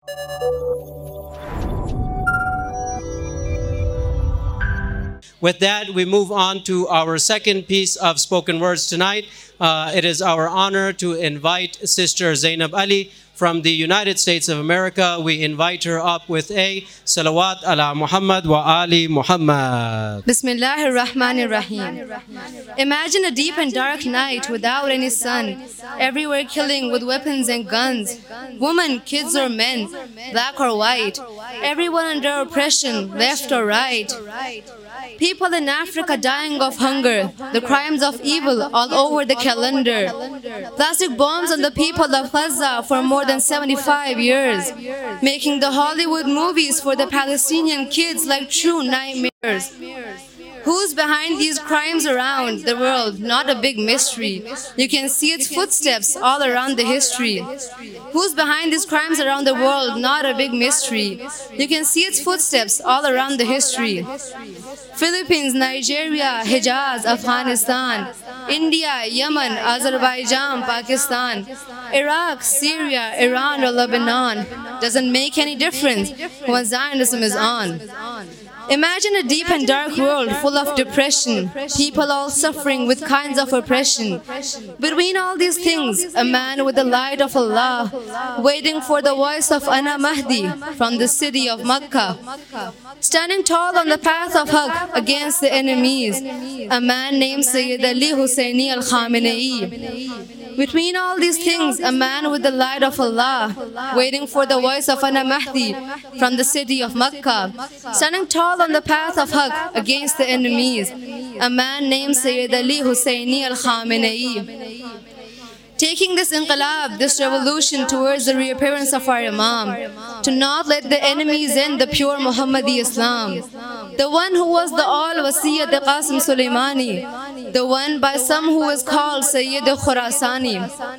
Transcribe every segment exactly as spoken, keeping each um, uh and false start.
With that, we move on to our second piece of spoken words tonight. Uh, it is our honor to invite Sister Zainab Ali from the United States of America. We invite her up with a salawat ala Muhammad wa ali Muhammad. Bismillahir Rahmanir Rahim. Imagine a deep and dark night without any sun, everywhere killing with weapons and guns. Women, kids or men, black or white, everyone under oppression, left or right. People in Africa dying of hunger, the crimes of evil all over the calendar. Plastic bombs on the people of Gaza for more than seventy-five years, making the Hollywood movies for the Palestinian kids like true nightmares. Who's behind these crimes around the world? Not a big mystery. You can see its footsteps all around the history. Who's behind these crimes around the world? Not a big mystery. You can see its footsteps all around the history. Philippines, Nigeria, Hijaz, Afghanistan, India, Yemen, Azerbaijan, Pakistan, Iraq, Syria, Iran or Lebanon. Doesn't make any difference when Zionism is on. Imagine a deep and dark world full of depression, people all suffering with kinds of oppression. Between all these things, a man with the light of Allah, waiting for the voice of Ana Mahdi from the city of Makkah, standing tall on the path of Haqq against the enemies, a man named Sayyid Ali Husseini al-Khamenei. Between all these things, a man with the light of Allah, waiting for the voice of Ana Mahdi from the city of Makkah, standing tall on the path of Haqq against the enemies, a man named Sayyid Ali Husseini al-Khamenei. Taking this inqilab, this revolution towards the reappearance of our Imam, to not let the enemies in the pure Muhammadi Islam, the one who was the all-Wasi the Qasim Sulaimani, the one by some who is called Sayyid Khurasani.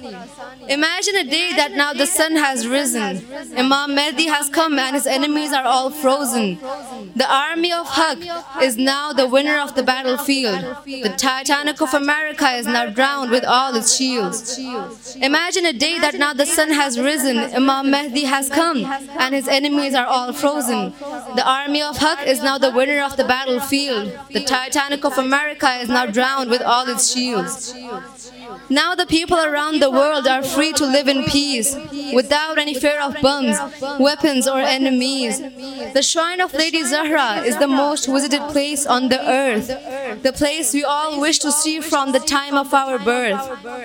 Imagine a day that now the sun has risen, Imam Mahdi has come and his enemies are all frozen. The army of Haqq is now the winner of the battlefield. The Titanic of America is now drowned with all its shields. Imagine a day that now the sun has risen, Imam Mahdi has come, and his enemies are all frozen. The army of Haqq is now the winner of the battlefield. The Titanic of America is now drowned with all its shields. Now the people around the world are free to live in peace, without any fear of bombs, weapons or enemies. The shrine of Lady Zahra is the most visited place on the earth, the place we all wish to see from the time of our birth.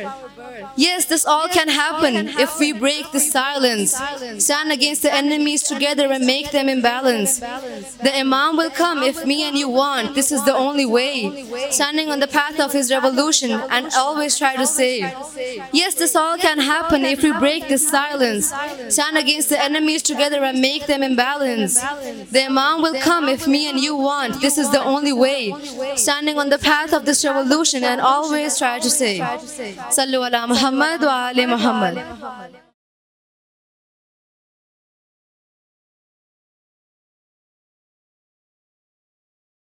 Yes, this all can happen if we break the silence, stand against the enemies together and make them imbalance. The Imam will come if me and you want, this is the only way, standing on the path of his revolution and always try to say, yes, this all can happen if we break this silence, stand against the enemies together and make them imbalance. The Imam will come if me and you want, this is the only way, standing on the path of this revolution and always try to say, Sallu ala Muhammad wa ali Muhammad.